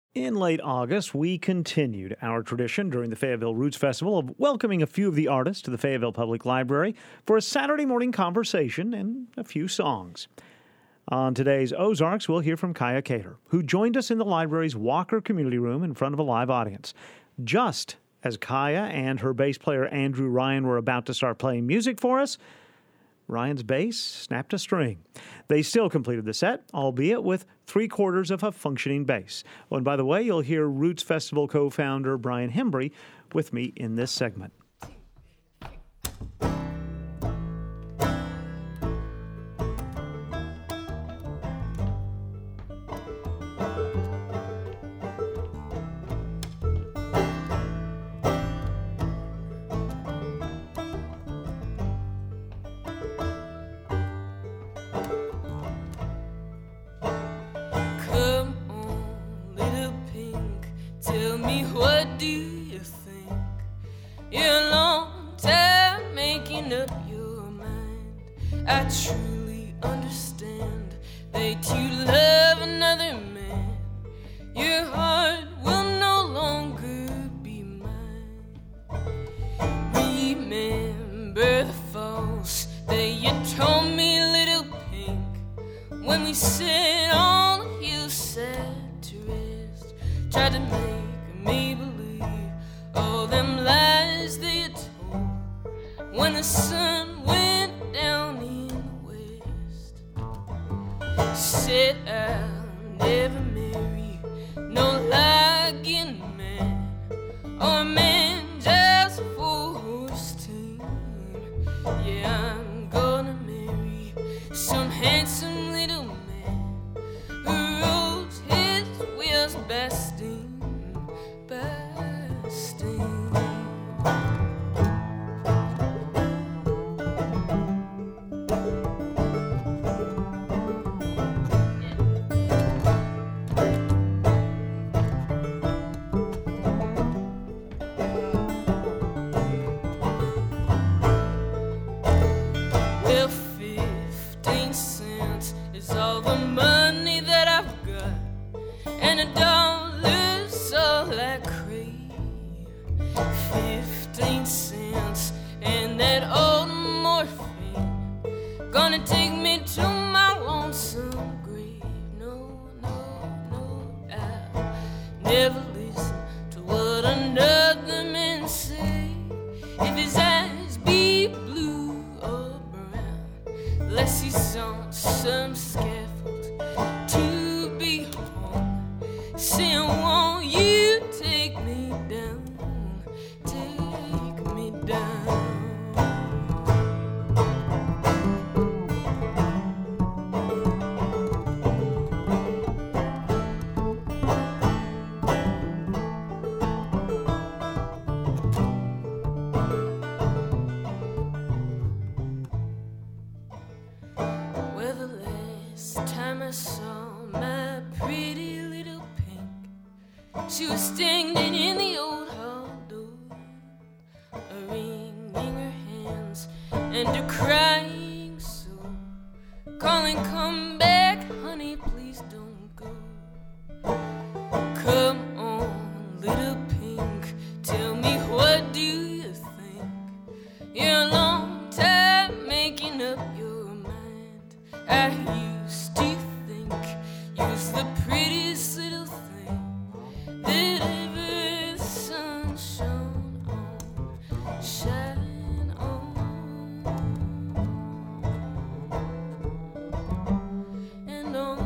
In late August, we continued our tradition during the Fayetteville Roots Festival of welcoming a few of the artists to the Fayetteville Public Library for a Saturday morning conversation and a few songs. On today's Ozarks, we'll hear from Kaya Cater, who joined us in the library's Walker Community Room in front of a live audience. Just as Kaya and her bass player Andrew Ryan were about to start playing music for us, Ryan's bass snapped a string. They still completed the set, albeit with 3/4 of a functioning bass. Oh, and by the way, you'll hear Roots Festival co-founder Brian Hembry with me in this segment. She was standing in the old hall door, a ring in her hands and a crying soul, calling, "Come back, honey, please don't go. Come on, little pink, tell me, what do you think? You're a long time making up your mind. I used to think you's the prettiest little thing that ever the sun shone on, shine on, and on."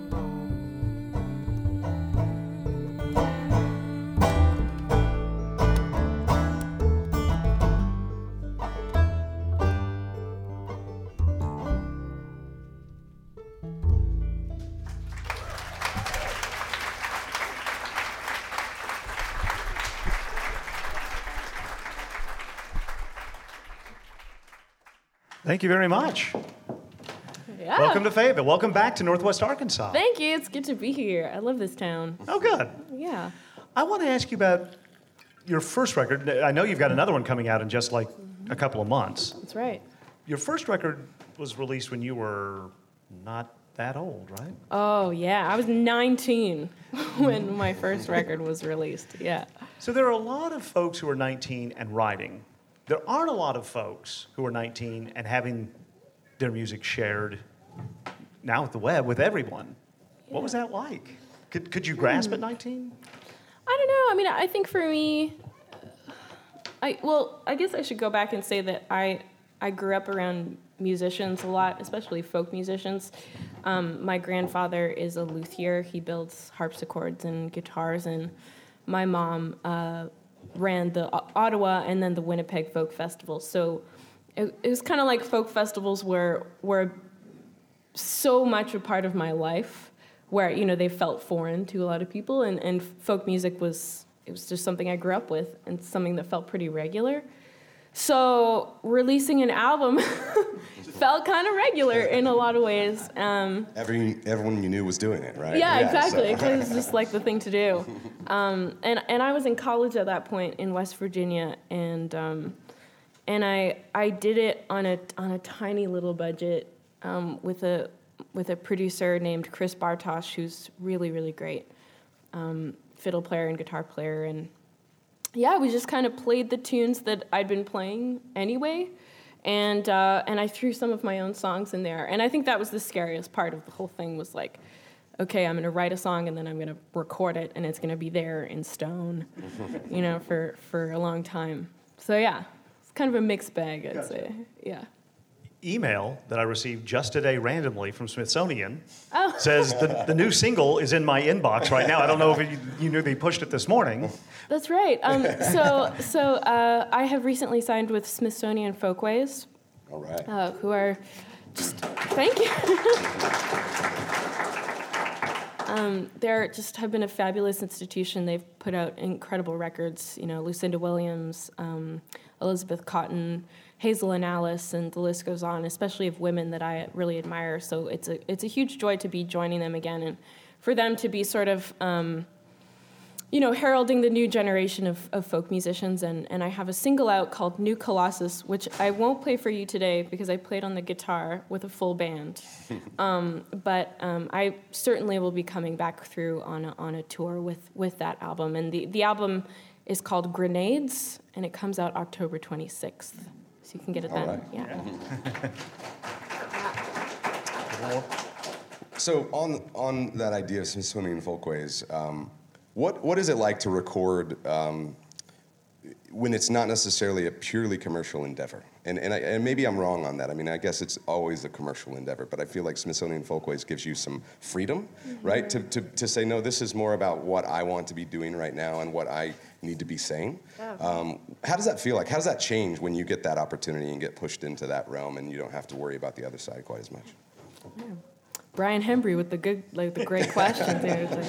Thank you very much. Yeah. Welcome to Fayetteville. Welcome back to Northwest Arkansas. Thank you. It's good to be here. I love this town. Oh, good. Yeah. I want to ask you about your first record. I know you've got another one coming out in just like a couple of months. That's right. Your first record was released when you were not that old, right? Oh, yeah. I was 19 when my first record was released. Yeah. So there are a lot of folks who are 19 and writing. There aren't a lot of folks who are 19 and having their music shared now with the web with everyone. What was that like? Could you grasp at 19? I don't know. I mean, I think for me, I guess I should go back and say that I grew up around musicians a lot, especially folk musicians. My grandfather is a luthier. He builds harpsichords and guitars, and my mom ran the Ottawa and then the Winnipeg Folk Festival. So it was kind of like folk festivals were so much a part of my life, where, you know, they felt foreign to a lot of people, and folk music was just something I grew up with and something that felt pretty regular. So releasing an album felt kind of regular in a lot of ways. Everyone you knew was doing it, right? Yeah, exactly. Because it was just like the thing to do. And I was in college at that point in West Virginia, and I did it on a tiny little budget with a producer named Chris Bartosh, who's really, really great, fiddle player and guitar player. And yeah, we just kind of played the tunes that I'd been playing anyway, and I threw some of my own songs in there. And I think that was the scariest part of the whole thing, was like, okay, I'm going to write a song and then I'm going to record it, and it's going to be there in stone, you know, for a long time. So yeah, it's kind of a mixed bag, I'd say. Yeah. Email that I received just today randomly from Smithsonian says the new single is in my inbox right now. I don't know if you knew they pushed it this morning. That's right. So I have recently signed with Smithsonian Folkways. All right. Who are just, thank you. They're just have been a fabulous institution. They've put out incredible records. You know, Lucinda Williams, Elizabeth Cotton, Hazel and Alice, and the list goes on, especially of women that I really admire. So it's a huge joy to be joining them again, and for them to be sort of, heralding the new generation of folk musicians. And I have a single out called New Colossus, which I won't play for you today because I played on the guitar with a full band. But I certainly will be coming back through on a tour with that album. And the album is called Grenades, and it comes out October 26th. So you can get it then. Right. Yeah. So on that idea of Smithsonian Folkways, what is it like to record when it's not necessarily a purely commercial endeavor? And maybe I'm wrong on that. I mean, I guess it's always a commercial endeavor, but I feel like Smithsonian Folkways gives you some freedom, right? To say, no, this is more about what I want to be doing right now and what I need to be saying. How does that feel like? How does that change when you get that opportunity and get pushed into that realm and you don't have to worry about the other side quite as much? Yeah. Brian Hembry with the great questions there.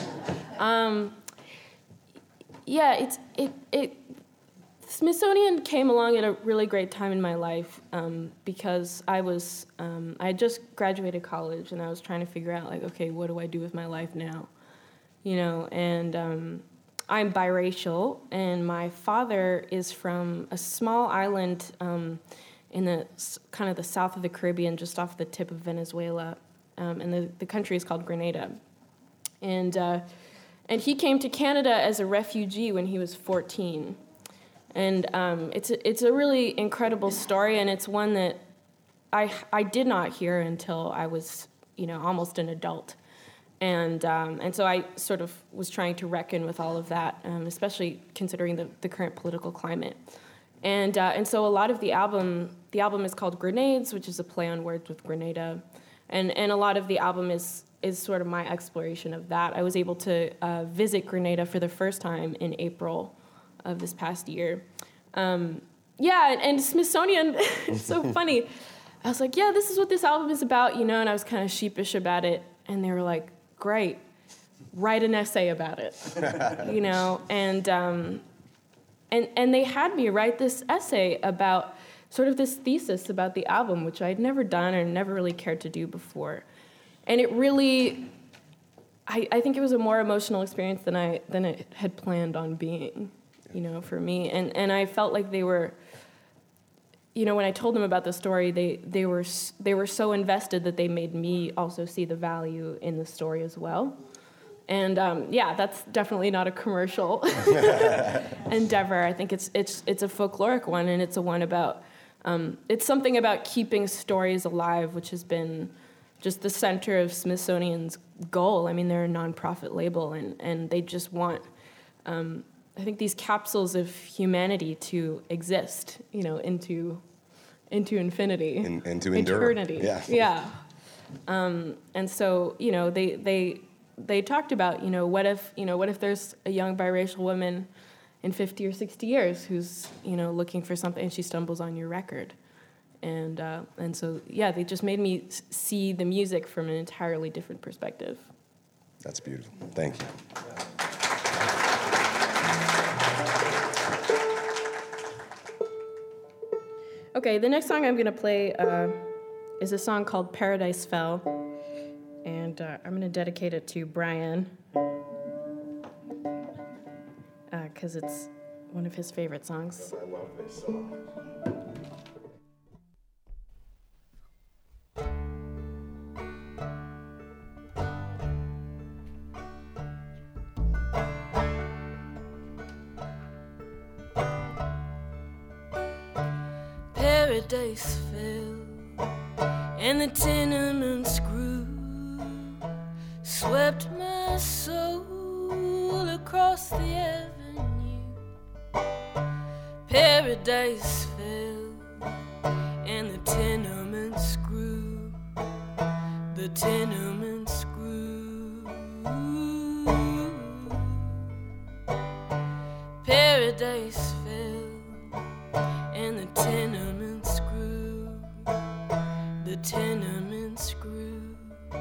Smithsonian came along at a really great time in my life because I had just graduated college and I was trying to figure out, like, okay, what do I do with my life now? You know, and I'm biracial, and my father is from a small island in the kind of the south of the Caribbean, just off the tip of Venezuela, and the country is called Grenada. And he came to Canada as a refugee when he was 14. And it's a really incredible story, and it's one that I did not hear until I was, almost an adult. And so I sort of was trying to reckon with all of that, especially considering the current political climate. And so a lot of the album is called Grenades, which is a play on words with Grenada. And a lot of the album is sort of my exploration of that. I was able to visit Grenada for the first time in April of this past year. And Smithsonian, it's so funny. I was like, yeah, this is what this album is about, and I was kind of sheepish about it. And they were like, great, write an essay about it, and they had me write this essay about sort of this thesis about the album, which I'd never done or never really cared to do before. And it really, I think it was a more emotional experience than it had planned on being, for me. And I felt like they were when I told them about the story, they were so invested that they made me also see the value in the story as well. And that's definitely not a commercial endeavor. I think it's a folkloric one, and it's a one about it's something about keeping stories alive, which has been just the center of Smithsonian's goal. I mean, they're a nonprofit label, and they just want I think these capsules of humanity to exist, into infinity, and to endure. Eternity. Yeah. And so, they talked about, what if there's a young biracial woman in 50 or 60 years who's, looking for something and she stumbles on your record. And so, they just made me see the music from an entirely different perspective. That's beautiful. Thank you. Okay, the next song I'm going to play is a song called Paradise Fell. And I'm going to dedicate it to Brian, because it's one of his favorite songs. I love this song. Paradise fell, and the tenements grew, swept my soul across the avenue. Paradise fell, and the tenements grew, the tenements grew. Paradise fell, and the tenements grew, the tenements grew.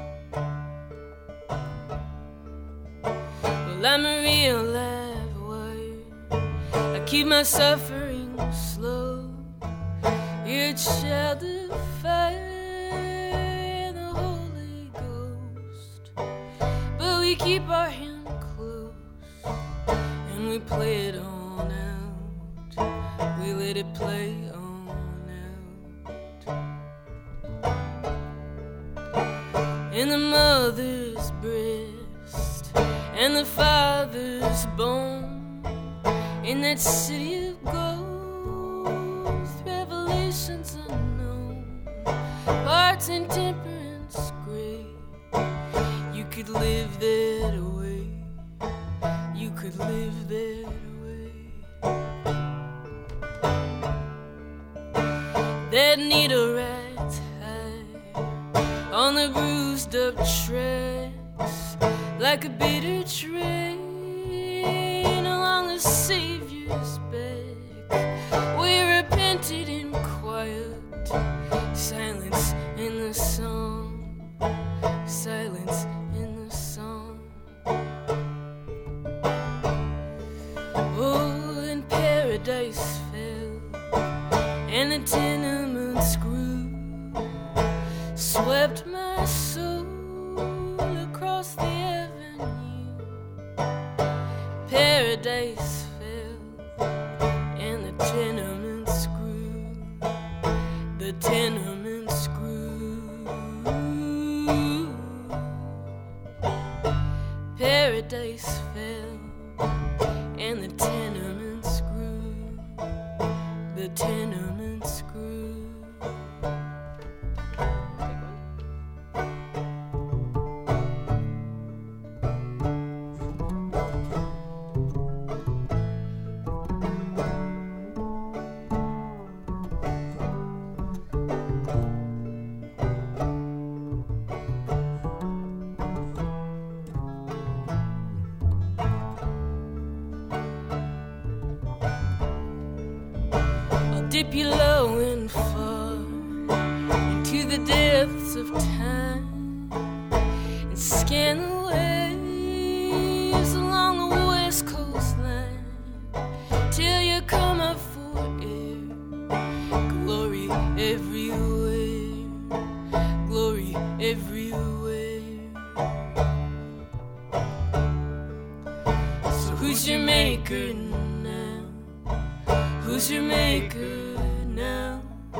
Well, I'm a real live wire, I keep my suffering slow. You're a child of fire and the Holy Ghost, but we keep our hand close and we play it on out. We let it play on out. In the mother's breast and the father's bone, in that city of gold, revelations unknown, parts in temperance gray. You could live that way, you could live that way. That needle rides high on the bruised up tracks, like a bitter train along the Savior's back. We repented in quiet, silence in the song, silence in the song. Oh, and paradise fell, and the tenements grew, swept my soul across the avenue. Paradise fell, and the tenements grew, the tenements grew. Paradise fell, and the tenements grew, the tenements grew. Dip you low and far into the depths of time and scan the waves along the west coastline till you come up for air. Glory everywhere, glory everywhere. So who's your maker now? Who's your maker now?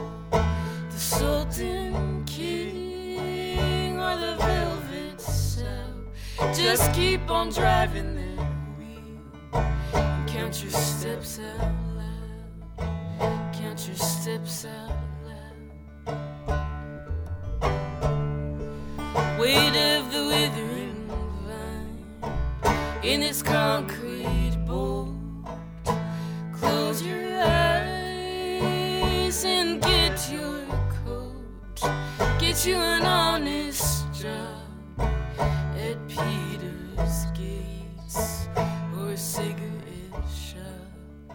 Sultan King or the velvet cell. Just keep on driving that wheel and count your steps out loud. Count your steps out loud. Weight of the withering vine in its concrete bowl. Close your eyes and get your coat. Get you an honest job at Peter's Gates or a cigarette shop.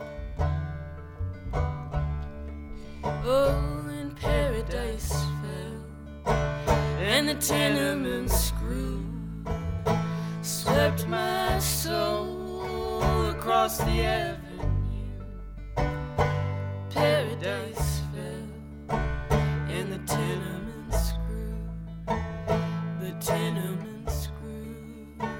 Oh, and paradise fell, and the tenements grew, swept my soul across the avenue. Paradise fell, and the tenements grew. The tenements grew.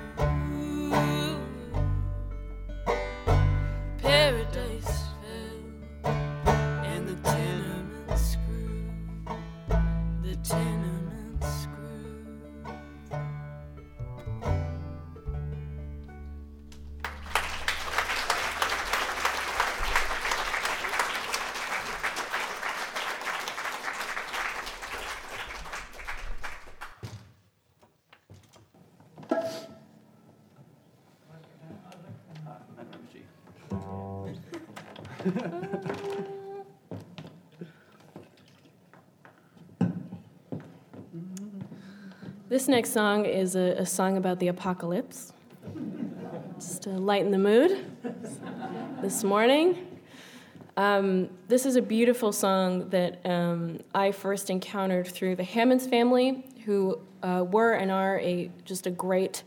Paradise fell, and the tenements grew. The tenements grew. This next song is a song about the apocalypse. Just to lighten the mood this morning. This is a beautiful song that I first encountered through the Hammonds family, who were and are just a great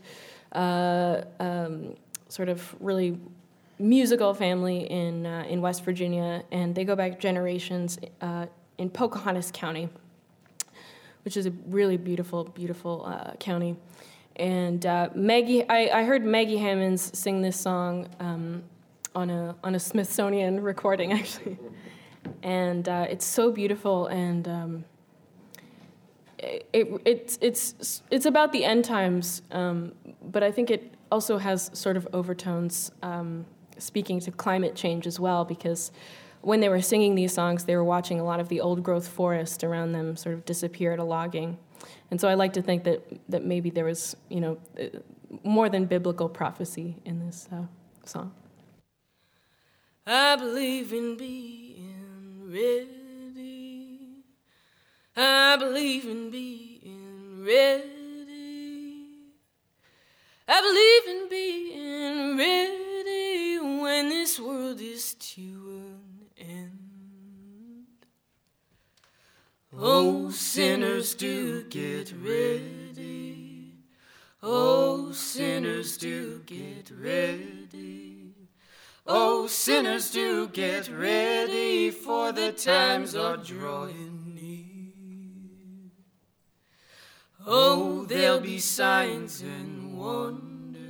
sort of really musical family in West Virginia, and they go back generations in Pocahontas County, which is a really beautiful, beautiful county. And Maggie, I heard Maggie Hammonds sing this song on a Smithsonian recording, actually, and it's so beautiful, and it's about the end times, but I think it also has sort of overtones speaking to climate change as well, because when they were singing these songs, they were watching a lot of the old-growth forest around them sort of disappear to logging. And so I like to think that maybe there was, more than biblical prophecy in this song. I believe in being ready. I believe in being ready. I believe in being ready when this world is to an end. Oh, sinners, do get ready. Oh, sinners, do get ready. Oh, sinners, do get ready, for the times are drawing near. Oh, there'll be signs and wonders.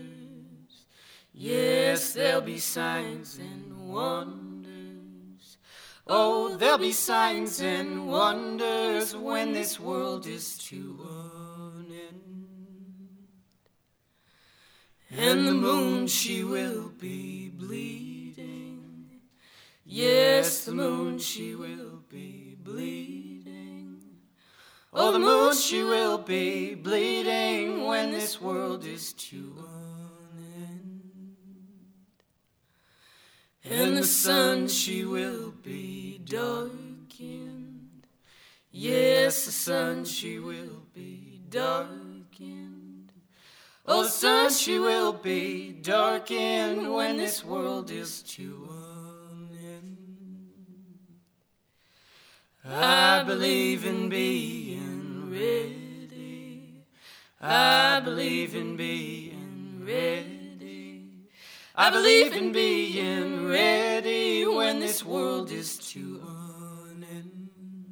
Yes, there'll be signs and wonders. Oh, there'll be signs and wonders when this world is to an end. And the moon, she will be bleeding. Yes, the moon, she will be bleeding. Oh, the moon, she will be bleeding when this world is to an end. And the sun, she will be darkened. Yes, the sun, she will be darkened. Oh, the sun, she will be darkened when this world is to an end. I believe in being ready. I believe in being ready. I believe in being ready when this world is to an end.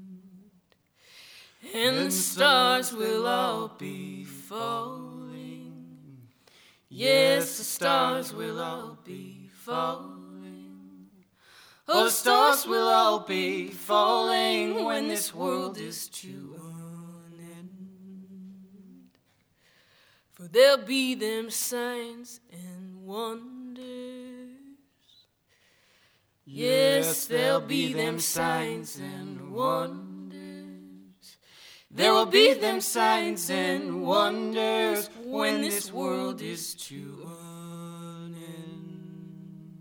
And the stars will all be falling. Yes, the stars will all be falling. Oh, the stars will all be falling when this world is to an end. For there'll be them signs and wonders. Yes, there'll be them signs and wonders. There will be them signs and wonders when this world is to an end.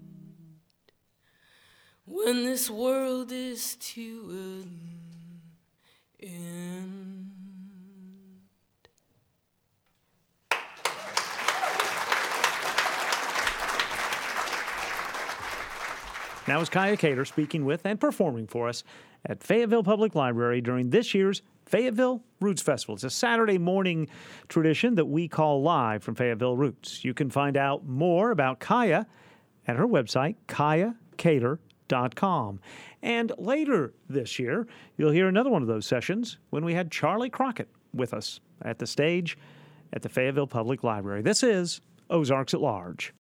When this world is to an end. Now is Kaya Cater speaking with and performing for us at Fayetteville Public Library during this year's Fayetteville Roots Festival. It's a Saturday morning tradition that we call Live from Fayetteville Roots. You can find out more about Kaya at her website, kayacater.com. And later this year, you'll hear another one of those sessions when we had Charlie Crockett with us at the stage at the Fayetteville Public Library. This is Ozarks at Large.